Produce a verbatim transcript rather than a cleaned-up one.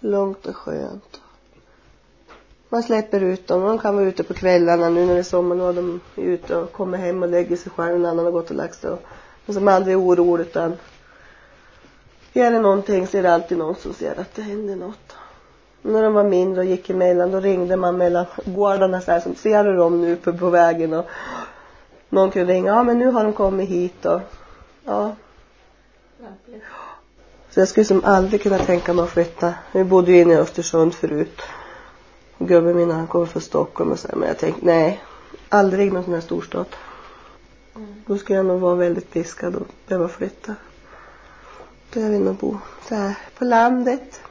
lugnt och skönt. Man släpper ut dem. De kan vara ute på kvällarna nu när det är sommar. Nu är de ute och kommer hem och lägger sig själv. En annan har gått och lagt sig. Men som aldrig är orolig, utan är det någonting så är det alltid någon som ser att det händer något. Och när de var mindre och gick emellan, då ringde man mellan gårdarna så här, som ser du dem nu på, på vägen, och någon kunde ringa, ja men nu har de kommit hit och ja. Så jag skulle som aldrig kunna tänka mig att flytta. Vi bodde ju inne i Östersund förut. Och gubben min, han kommer från Stockholm och så här, men jag tänkte nej, aldrig någon sån här storstad. Mm. Då skulle jag nog vara väldigt piskad och behöva flytta. Då jag vill nog bo så här på landet.